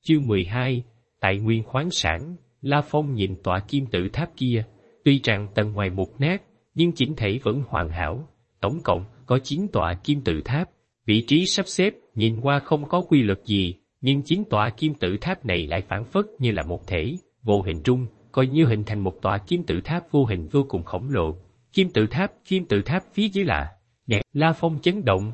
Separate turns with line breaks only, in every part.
Chương 12, Tài nguyên khoáng sản. La Phong nhìn tọa kim tự tháp kia, tuy rằng tầng ngoài mục nát, nhưng chỉnh thể vẫn hoàn hảo. Tổng cộng có 9 tọa kim tự tháp, vị trí sắp xếp nhìn qua không có quy luật gì, nhưng 9 tọa kim tự tháp này lại phản phất như là một thể, vô hình trung, coi như hình thành một tọa kim tự tháp vô hình vô cùng khổng lồ. Kim tự tháp phía dưới là nhạc. La Phong chấn động.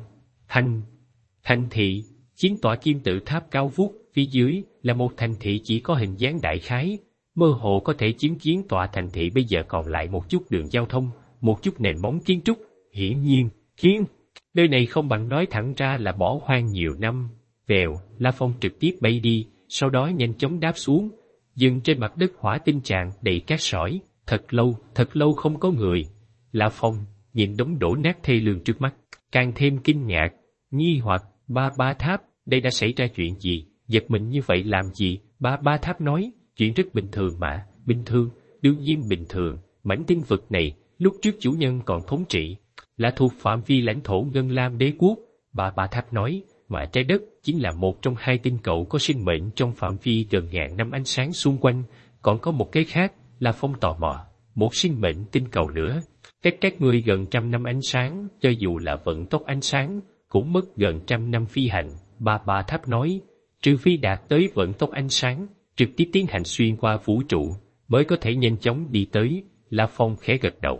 Thành thị. 9 tọa kim tự tháp cao vút, phía dưới là một thành thị chỉ có hình dáng đại khái, mơ hồ có thể chứng kiến tọa thành thị bây giờ còn lại một chút đường giao thông, một chút nền móng kiến trúc. Hiển nhiên, nơi này không bằng nói thẳng ra là bỏ hoang nhiều năm. Vèo, La Phong trực tiếp bay đi, sau đó nhanh chóng đáp xuống, dừng trên mặt đất hỏa tinh tràn đầy cát sỏi. Thật lâu không có người. La Phong nhìn đống đổ nát thê lương trước mắt, càng thêm kinh ngạc, nghi hoặc. Ba Tháp, đây đã xảy ra chuyện gì? Giật mình như vậy làm gì? Ba Tháp nói, chuyện rất bình thường mà. Bình thường, đương nhiên bình thường. Mảnh tinh vực này, lúc trước chủ nhân còn thống trị, là thuộc phạm vi lãnh thổ Ngân Lam Đế quốc. Ba Tháp nói, mà trái đất chính là một trong 2 tinh cầu có sinh mệnh trong phạm vi gần ngàn năm ánh sáng xung quanh. Còn có một cái khác, là Phong tò mò, một sinh mệnh tinh cầu nữa. Cách các ngươi gần 100 năm ánh sáng, cho dù là vận tốc ánh sáng, cũng mất gần 100 năm phi hành. Ba Tháp nói, trừ phi đạt tới vận tốc ánh sáng, trực tiếp tiến hành xuyên qua vũ trụ, mới có thể nhanh chóng đi tới. La Phong khẽ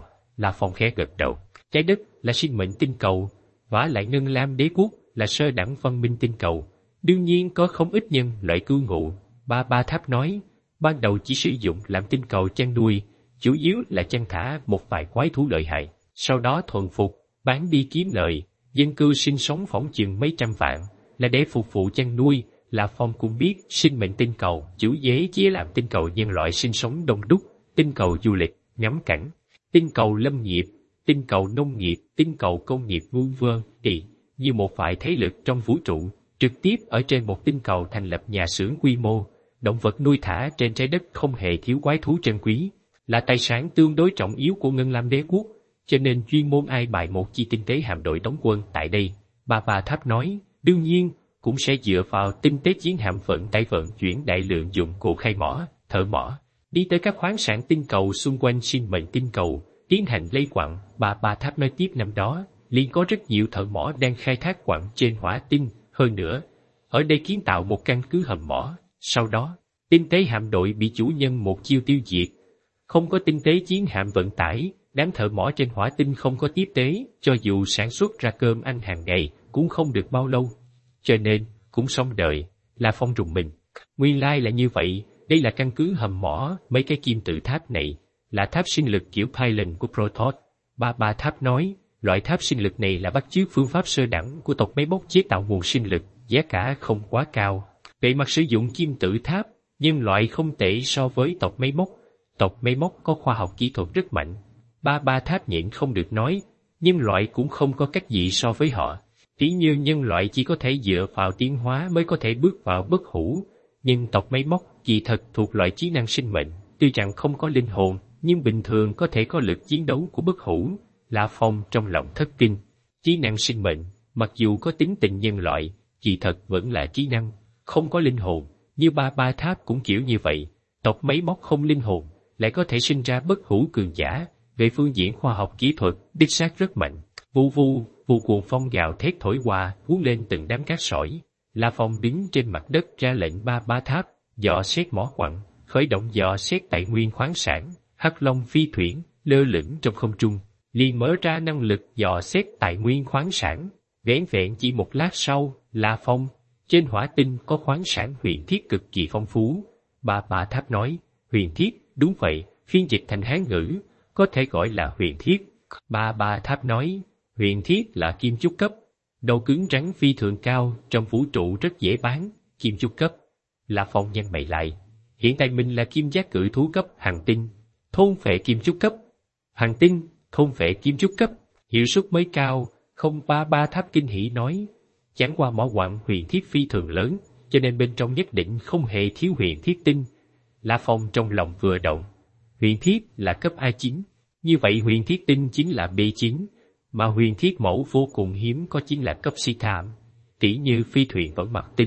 gật đầu. Trái đất là sinh mệnh tinh cầu, vả lại Ngân Lam Đế quốc là sơ đẳng văn minh tinh cầu, đương nhiên có không ít nhân loại cư ngụ. Ba Tháp nói, ban đầu chỉ sử dụng làm tinh cầu chăn nuôi, chủ yếu là chăn thả một vài quái thú lợi hại, sau đó thuần phục, bán đi kiếm lợi. Dân cư sinh sống phỏng chừng mấy trăm vạn, là để phục vụ chăn nuôi. La Phong cũng biết sinh mệnh tinh cầu chủ yếu chỉ làm tinh cầu nhân loại sinh sống đông đúc, tinh cầu du lịch, ngắm cảnh, tinh cầu lâm nghiệp, tinh cầu nông nghiệp, tinh cầu công nghiệp v.v. thì như một vài thế lực trong vũ trụ, trực tiếp ở trên một tinh cầu thành lập nhà xưởng quy mô. Động vật nuôi thả trên trái đất không hề thiếu quái thú trân quý, là tài sản tương đối trọng yếu của Ngân Lam Đế quốc, cho nên chuyên môn ai bài một chi tinh tế hạm đội đóng quân tại đây. Ba Tháp nói, đương nhiên, cũng sẽ dựa vào tinh tế chiến hạm vận chuyển đại lượng dụng cụ khai mỏ, thợ mỏ, đi tới các khoáng sản tinh cầu xung quanh sinh mệnh tinh cầu, tiến hành lấy quặng. Ba Tháp nói tiếp, năm đó, liền có rất nhiều thợ mỏ đang khai thác quặng trên hỏa tinh, hơn nữa, ở đây kiến tạo một căn cứ hầm mỏ. Sau đó, tinh tế hạm đội bị chủ nhân một chiêu tiêu diệt. Không có tinh tế chiến hạm vận tải, đám thợ mỏ trên hỏa tinh không có tiếp tế, cho dù sản xuất ra cơm ăn hàng ngày, cũng không được bao lâu. Cho nên, cũng xong đời. La Phong rùng mình. Nguyên lai là như vậy, đây là căn cứ hầm mỏ. Mấy cái kim tự tháp này là tháp sinh lực kiểu pylon của Protoss. Ba Tháp nói, loại tháp sinh lực này là bắt chước phương pháp sơ đẳng của tộc máy móc chế tạo nguồn sinh lực, giá cả không quá cao. Về mặt sử dụng kim tự tháp, nhân loại không tệ so với tộc máy móc. Tộc máy móc có khoa học kỹ thuật rất mạnh. Ba Tháp nhịn không được nói, nhân loại cũng không có cách gì so với họ. Ví như nhân loại chỉ có thể dựa vào tiến hóa mới có thể bước vào bất hủ, nhưng tộc máy móc kỳ thật thuộc loại trí năng sinh mệnh, tuy rằng không có linh hồn, nhưng bình thường có thể có lực chiến đấu của bất hủ. La Phong trong lòng thất kinh. Trí năng sinh mệnh, mặc dù có tính tình nhân loại, kỳ thật vẫn là trí năng, không có linh hồn. Như ba Tháp cũng kiểu như vậy, tộc máy móc không linh hồn, lại có thể sinh ra bất hủ cường giả. Về phương diện khoa học kỹ thuật, đích xác rất mạnh. Vụ cuồng phong gào thét thổi qua, cuốn lên từng đám cát sỏi. La Phong đứng trên mặt đất ra lệnh ba Tháp dò xét mỏ quặng, khởi động dò xét tài nguyên khoáng sản. Hắc Long phi thuyền lơ lửng trong không trung, liền mở ra năng lực dò xét tài nguyên khoáng sản. Vẻn vẹn chỉ một lát sau, La Phong, trên hỏa tinh có khoáng sản huyền thiết cực kỳ phong phú. Ba Tháp nói, huyền thiết, đúng vậy, phiên dịch thành Hán ngữ, có thể gọi là huyền thiết. Ba Tháp nói, huyền thiết là kim chúc cấp, độ cứng rắn phi thường cao, trong vũ trụ rất dễ bán. Kim chúc cấp. La Phong nhăn mày lại, hiện tại mình là kim giác cự thú cấp hành tinh, thôn phệ kim chúc cấp. Hành tinh, thôn phệ kim chúc cấp, hiệu suất mới cao, không. Ba Tháp kinh hỉ nói, chẳng qua mỏ quặng huyền thiết phi thường lớn, cho nên bên trong nhất định không hề thiếu huyền thiết tinh. La Phong trong lòng vừa động, huyền thiết là cấp A9, như vậy huyền thiết tinh chính là B9, mà huyền thiết mẫu vô cùng hiếm có chính là cấp C thảm, tỉ như phi thuyền vẫn mặt tinh,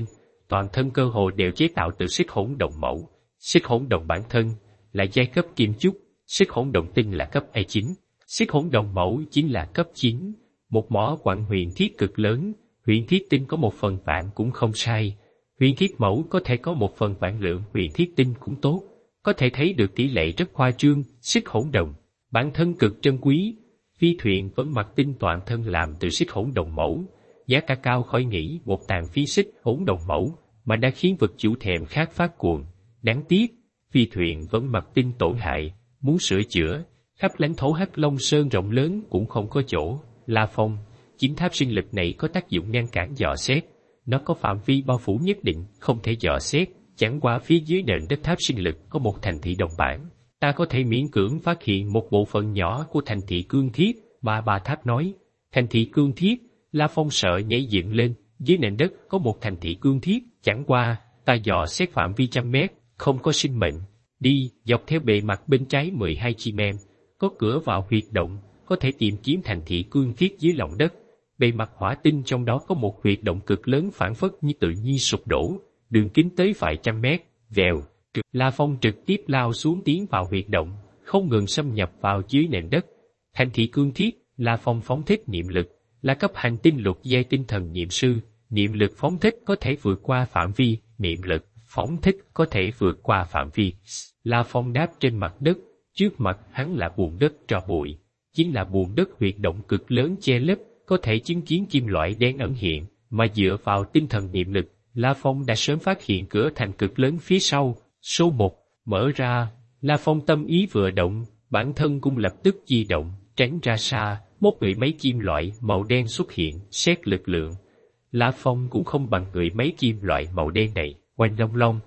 toàn thân cơ hồ đều chế tạo từ xích hỗn đồng mẫu. Xích hỗn đồng bản thân là giai cấp kim chúc, xích hỗn đồng tinh là cấp E9, xích hỗn đồng mẫu chính là cấp 9. Một mỏ quặng huyền thiết cực lớn, huyền thiết tinh có 1/1000 cũng không sai. Huyền thiết mẫu có thể có 1/1000 lượng huyền thiết tinh cũng tốt. Có thể thấy được tỷ lệ rất khoa trương. Xích hỗn đồng bản thân cực trân quý. Phi thuyền vẫn mặc tinh toàn thân làm từ xích hỗn đồng mẫu, giá cả cao khỏi nghĩ. Một tàn phi xích hỗn đồng mẫu mà đã khiến vật chủ thèm khát phát cuồng. Đáng tiếc, phi thuyền vẫn mặc tinh tổn hại, muốn sửa chữa, khắp lãnh thổ Hắc Long Sơn rộng lớn cũng không có chỗ. La Phong, chính tháp sinh lực này có tác dụng ngăn cản dò xét. Nó có phạm vi bao phủ nhất định, không thể dò xét. Chẳng qua phía dưới nền đất tháp sinh lực có một thành thị đồng bản. Ta có thể miễn cưỡng phát hiện một bộ phận nhỏ của thành thị cương thiết. Ba Tháp nói. Thành thị cương thiết. La Phong sợ nhảy dựng lên. Dưới nền đất có một thành thị cương thiết. Chẳng qua, ta dò xét phạm vi 100 mét, không có sinh mệnh. Đi, dọc theo bề mặt bên trái 12 chim em. Có cửa vào huyệt động, có thể tìm kiếm thành thị cương thiết dưới lòng đất. Bề mặt hỏa tinh trong đó có một huyệt động cực lớn phản phất như tự nhiên sụp đổ, đường kính tới vài 100 mét. Vèo, La Phong trực tiếp lao xuống tiến vào huyệt động, không ngừng xâm nhập vào dưới nền đất. Thành thị cương thiết, La Phong phóng thích niệm lực, là cấp hành tinh lục giai tinh thần niệm sư. Niệm lực phóng thích có thể vượt qua phạm vi, niệm lực phóng thích có thể vượt qua phạm vi. La Phong đáp trên mặt đất, trước mặt hắn là bùn đất tro bụi, chính là bùn đất huyệt động cực lớn che lấp, có thể chứng kiến kim loại đen ẩn hiện, mà dựa vào tinh thần niệm lực, La Phong đã sớm phát hiện cửa thành cực lớn phía sau. Số 1, mở ra. La Phong tâm ý vừa động, bản thân cũng lập tức di động, tránh ra xa. Một người máy kim loại màu đen xuất hiện, xét lực lượng. La Phong cũng không bằng người máy kim loại màu đen này. Oanh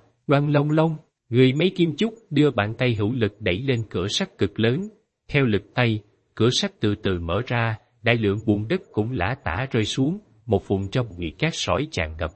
long long, người máy kim chúc đưa bàn tay hữu lực đẩy lên cửa sắt cực lớn. Theo lực tay, cửa sắt từ từ mở ra, đại lượng bùn đất cũng lả tả rơi xuống, một vùng trong bụi cát sỏi tràn ngập.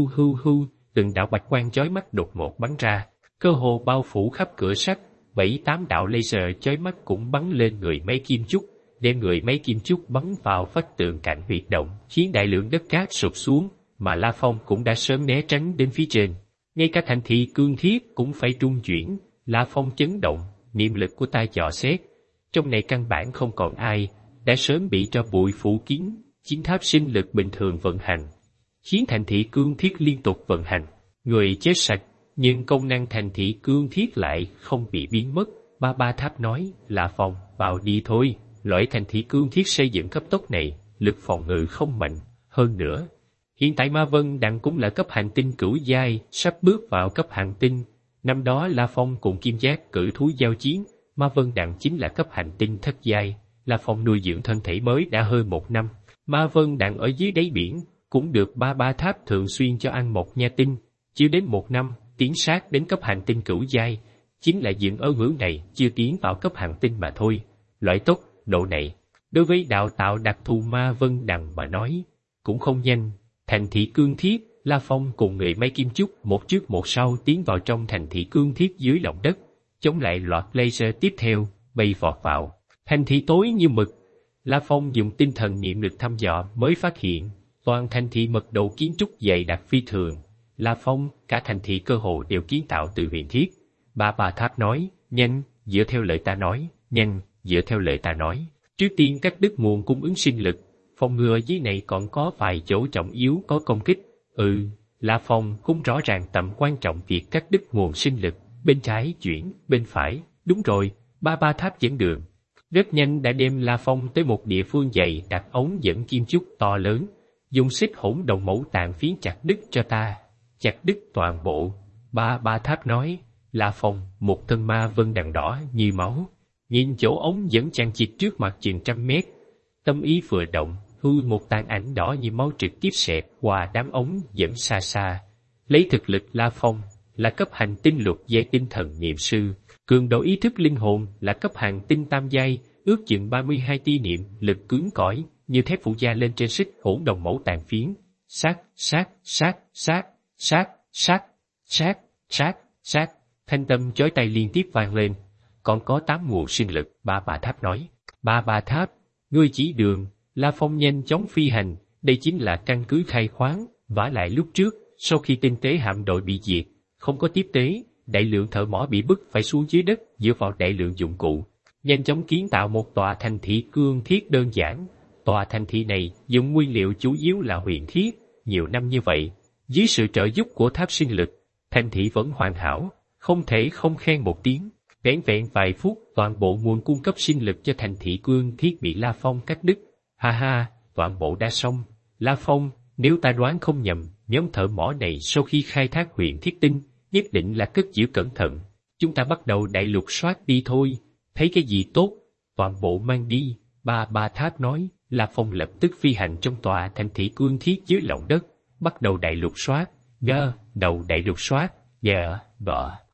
Hu, từng đạo bạch quang chói mắt đột ngột bắn ra, cơ hồ bao phủ khắp cửa sắt. 7-8 đạo laser chói mắt cũng bắn lên người máy kim chúc, đem người máy kim chúc bắn vào vách tường cạnh huyệt động, khiến đại lượng đất cát sụp xuống, mà La Phong cũng đã sớm né tránh đến phía trên. Ngay cả thành thị cương thiết cũng phải trung chuyển. La Phong chấn động, niệm lực của ta dò xét, trong này căn bản không còn ai, đã sớm bị tro bụi phủ kín. Chiến tháp sinh lực bình thường vận hành, khiến thành thị cương thiết liên tục vận hành, người chết sạch, nhưng công năng thành thị cương thiết lại không bị biến mất. Ba Tháp nói, La Phong, vào đi thôi. Loại thành thị cương thiết xây dựng cấp tốc này, lực phòng ngự không mạnh. Hơn nữa, hiện tại Ma Vân Đặng cũng là cấp hành tinh cửu giai, sắp bước vào cấp hành tinh. Năm đó La Phong cùng Kim Giác cử thú giao chiến, Ma Vân Đặng chính là cấp hành tinh thất giai. La Phong nuôi dưỡng thân thể mới đã hơn 1 năm. Ma Vân Đặng ở dưới đáy biển, cũng được ba Tháp thường xuyên cho ăn một nha tinh. Chưa đến 1 năm, tiến sát đến cấp hành tinh cửu giai, chính là dựng ở ngưỡng này, chưa tiến vào cấp hành tinh mà thôi. Loại tốc độ này, đối với đào tạo đặc thù Ma Vân Đặng mà nói, cũng không nhanh. Thành thị cương thiết, La Phong cùng người máy kim chúc một trước một sau tiến vào trong thành thị cương thiết dưới lòng đất, chống lại loạt laser tiếp theo, bay vọt vào. Thành thị tối như mực. La Phong dùng tinh thần niệm lực thăm dò mới phát hiện, toàn thành thị mật độ kiến trúc dày đặc phi thường. La Phong, cả thành thị cơ hồ đều kiến tạo từ huyền thiết. Ba Tháp nói, nhanh, dựa theo lời ta nói, nhanh, dựa theo lời ta nói. Trước tiên cắt đứt nguồn cung ứng sinh lực, phòng ngừa dưới này còn có vài chỗ trọng yếu có công kích. La Phong cũng rõ ràng tầm quan trọng việc cắt đứt nguồn sinh lực, bên trái chuyển, bên phải, đúng rồi, ba Tháp dẫn đường. Rất nhanh đã đem La Phong tới một địa phương dày đặt ống dẫn kim chúc to lớn, dùng xích hỗn đồng mẫu tàn phiến chặt đứt cho ta, chặt đứt toàn bộ. Ba Tháp nói, La Phong, một thân Ma Vân Đặng đỏ như máu, nhìn chỗ ống dẫn chằng chịt trước mặt chừng 100 mét. Tâm ý vừa động, một tàn ảnh đỏ như máu trực tiếp xẹt qua đám ống dẫn xa xa. Lấy thực lực La Phong là cấp hành tinh lục giai tinh thần niệm sư, cường độ ý thức linh hồn là cấp hành tinh tam giai, ước chừng 32 tia niệm lực cứng cỏi như thép phụ gia lên trên xích hỗn đồng mẫu tàn phiến. Sát, thanh tâm chói tai liên tiếp vang lên. Còn có 8 nguồn sinh lực, ba Tháp nói. Ba Tháp, ngươi chỉ đường. La Phong nhanh chóng phi hành, đây chính là căn cứ khai khoáng, vả lại lúc trước, Sau khi tinh tế hạm đội bị diệt, không có tiếp tế, đại lượng thợ mỏ bị bức phải xuống dưới đất dựa vào đại lượng dụng cụ, nhanh chóng kiến tạo một tòa thành thị cương thiết đơn giản. Tòa thành thị này dùng nguyên liệu chủ yếu là huyền thiết. Nhiều năm như vậy, dưới sự trợ giúp của tháp sinh lực, thành thị vẫn hoàn hảo, không thể không khen một tiếng. Vẻn vẹn vài phút, toàn bộ nguồn cung cấp sinh lực cho thành thị cương thiết bị La Phong cắt đứt. Ha ha, toàn bộ đã xong. La Phong, nếu ta đoán không nhầm, nhóm thợ mỏ này sau khi khai thác huyền thiết tinh, nhất định là cất giữ cẩn thận. Chúng ta bắt đầu đại lục soát đi thôi. Thấy cái gì tốt, toàn bộ mang đi. Ba Tháp nói. La Phong lập tức phi hành trong tòa thành thị cương thiết dưới lòng đất, bắt đầu đại lục soát. Đầu đại lục soát. Bợ.